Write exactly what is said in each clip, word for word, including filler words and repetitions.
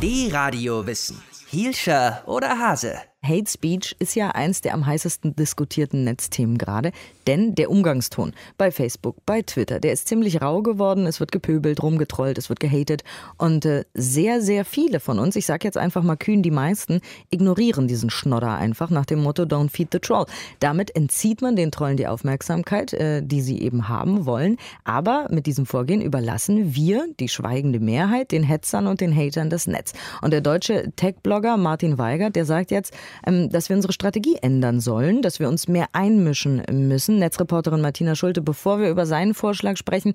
D-Radio Wissen. Hielscher oder Hase? Hate Speech ist ja eins der am heißesten diskutierten Netzthemen gerade, denn der Umgangston bei Facebook, bei Twitter, der ist ziemlich rau geworden, es wird gepöbelt, rumgetrollt, es wird gehatet und äh, sehr, sehr viele von uns, ich sag jetzt einfach mal kühn, die meisten, ignorieren diesen Schnodder einfach nach dem Motto Don't feed the troll. Damit entzieht man den Trollen die Aufmerksamkeit, äh, die sie eben haben wollen, aber mit diesem Vorgehen überlassen wir, die schweigende Mehrheit, den Hetzern und den Hatern das Netz. Und der deutsche Tech-Blogger Martin Weigert, der sagt jetzt, dass wir unsere Strategie ändern sollen, dass wir uns mehr einmischen müssen. Netzreporterin Martina Schulte, bevor wir über seinen Vorschlag sprechen,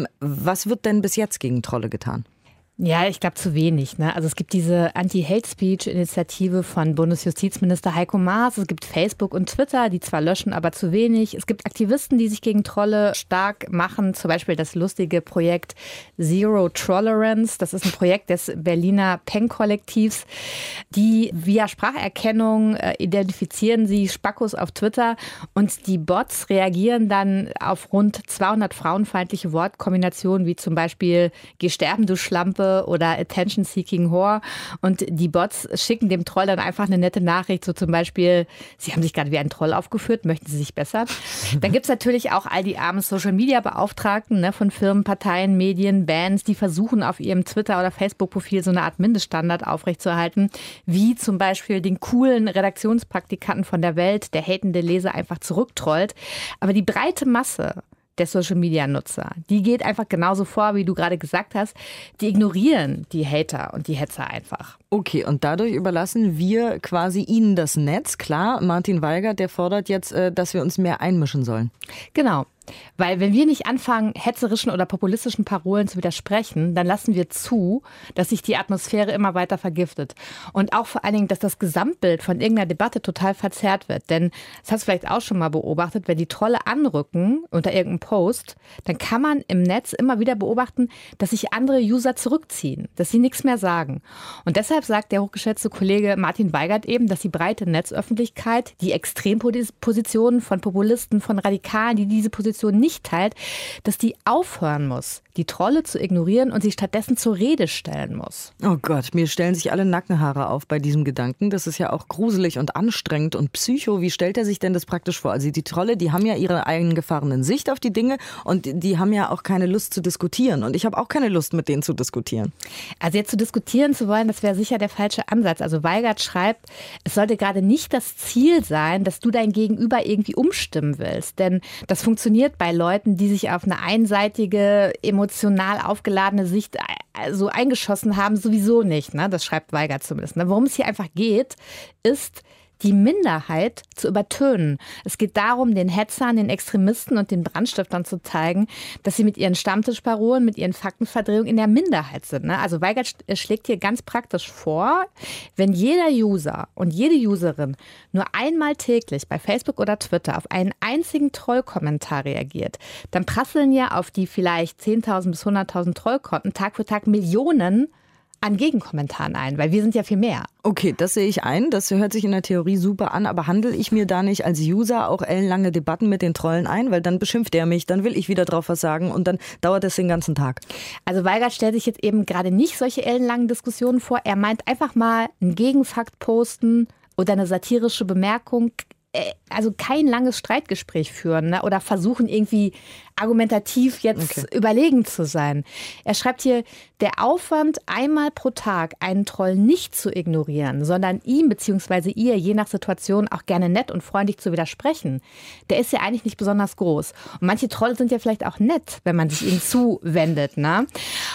was wird denn bis jetzt gegen Trolle getan? Ja, ich glaube zu wenig. Ne? Also es gibt diese Anti-Hate-Speech-Initiative von Bundesjustizminister Heiko Maas. Es gibt Facebook und Twitter, die zwar löschen, aber zu wenig. Es gibt Aktivisten, die sich gegen Trolle stark machen. Zum Beispiel das lustige Projekt Zero Trollerance. Das ist ein Projekt des Berliner Peng-Kollektivs. Die via Spracherkennung äh, identifizieren sie Spackos auf Twitter und die Bots reagieren dann auf rund zweihundert frauenfeindliche Wortkombinationen, wie zum Beispiel Geh sterben, du Schlampe, oder Attention-Seeking Whore. Und die Bots schicken dem Troll dann einfach eine nette Nachricht, so zum Beispiel, Sie haben sich gerade wie ein Troll aufgeführt, möchten Sie sich bessern? Dann gibt es natürlich auch all die armen Social-Media-Beauftragten, ne, von Firmen, Parteien, Medien, Bands, die versuchen auf ihrem Twitter- oder Facebook-Profil so eine Art Mindeststandard aufrechtzuerhalten, wie zum Beispiel den coolen Redaktionspraktikanten von der Welt, der hatende Leser einfach zurücktrollt. Aber die breite Masse der Social-Media-Nutzer, die geht einfach genauso vor, wie du gerade gesagt hast. Die ignorieren die Hater und die Hetzer einfach. Okay, und dadurch überlassen wir quasi ihnen das Netz. Klar, Martin Weigert, der fordert jetzt, dass wir uns mehr einmischen sollen. Genau. Weil wenn wir nicht anfangen, hetzerischen oder populistischen Parolen zu widersprechen, dann lassen wir zu, dass sich die Atmosphäre immer weiter vergiftet. Und auch vor allen Dingen, dass das Gesamtbild von irgendeiner Debatte total verzerrt wird. Denn das hast du vielleicht auch schon mal beobachtet, wenn die Trolle anrücken unter irgendeinem Post, dann kann man im Netz immer wieder beobachten, dass sich andere User zurückziehen, dass sie nichts mehr sagen. Und deshalb sagt der hochgeschätzte Kollege Martin Weigert eben, dass die breite Netzöffentlichkeit, die Extrempositionen von Populisten, von Radikalen, die diese Position nicht teilt, dass die aufhören muss, die Trolle zu ignorieren und sie stattdessen zur Rede stellen muss. Oh Gott, mir stellen sich alle Nackenhaare auf bei diesem Gedanken. Das ist ja auch gruselig und anstrengend und psycho. Wie stellt er sich denn das praktisch vor? Also die Trolle, die haben ja ihre eingefahrenen Sicht auf die Dinge und die haben ja auch keine Lust zu diskutieren. Und ich habe auch keine Lust, mit denen zu diskutieren. Also jetzt zu diskutieren zu wollen, das wäre sicher der falsche Ansatz. Also Weigert schreibt, es sollte gerade nicht das Ziel sein, dass du dein Gegenüber irgendwie umstimmen willst. Denn das funktioniert bei Leuten, die sich auf eine einseitige, emotional aufgeladene Sicht so eingeschossen haben, sowieso nicht. Ne? Das schreibt Weigert zumindest. Ne? Worum es hier einfach geht, ist, die Minderheit zu übertönen. Es geht darum, den Hetzern, den Extremisten und den Brandstiftern zu zeigen, dass sie mit ihren Stammtischparolen, mit ihren Faktenverdrehungen in der Minderheit sind. Ne? Also Weigert schlägt hier ganz praktisch vor, wenn jeder User und jede Userin nur einmal täglich bei Facebook oder Twitter auf einen einzigen Trollkommentar reagiert, dann prasseln ja auf die vielleicht zehntausend bis hunderttausend Trollkonten Tag für Tag Millionen an Gegenkommentaren ein, weil wir sind ja viel mehr. Okay, das sehe ich ein. Das hört sich in der Theorie super an, aber handle ich mir da nicht als User auch ellenlange Debatten mit den Trollen ein? Weil dann beschimpft er mich, dann will ich wieder drauf was sagen und dann dauert es den ganzen Tag. Also Weigert stellt sich jetzt eben gerade nicht solche ellenlangen Diskussionen vor. Er meint einfach mal einen Gegenfakt posten oder eine satirische Bemerkung. Also kein langes Streitgespräch führen, ne? Oder versuchen irgendwie argumentativ jetzt okay. überlegen zu sein. Er schreibt hier, der Aufwand, einmal pro Tag einen Troll nicht zu ignorieren, sondern ihm bzw. ihr je nach Situation auch gerne nett und freundlich zu widersprechen, der ist ja eigentlich nicht besonders groß. Und manche Trolle sind ja vielleicht auch nett, wenn man sich ihnen zuwendet. Ne?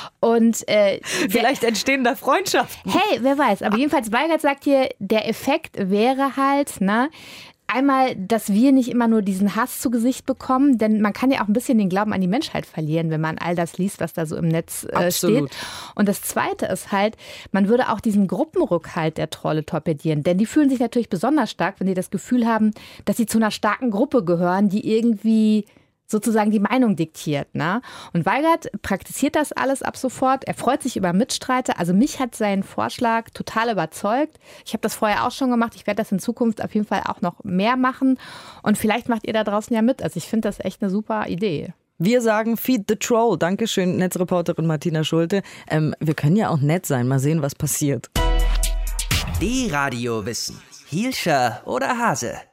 Und äh, vielleicht der, entstehen da Freundschaften. Hey, wer weiß. Aber jedenfalls Weigert sagt hier, der Effekt wäre halt, ne, einmal, dass wir nicht immer nur diesen Hass zu Gesicht bekommen, denn man kann ja auch ein bisschen den Glauben an die Menschheit verlieren, wenn man all das liest, was da so im Netz äh, steht. Und das Zweite ist halt, man würde auch diesen Gruppenrückhalt der Trolle torpedieren, denn die fühlen sich natürlich besonders stark, wenn die das Gefühl haben, dass sie zu einer starken Gruppe gehören, die irgendwie sozusagen die Meinung diktiert. Ne? Und Weigert praktiziert das alles ab sofort. Er freut sich über Mitstreiter. Also mich hat sein Vorschlag total überzeugt. Ich habe das vorher auch schon gemacht. Ich werde das in Zukunft auf jeden Fall auch noch mehr machen. Und vielleicht macht ihr da draußen ja mit. Also ich finde das echt eine super Idee. Wir sagen Feed the Troll. Dankeschön, Netzreporterin Martina Schulte. Ähm, wir können ja auch nett sein. Mal sehen, was passiert. Die Radiowissen. Hielscher oder Hase?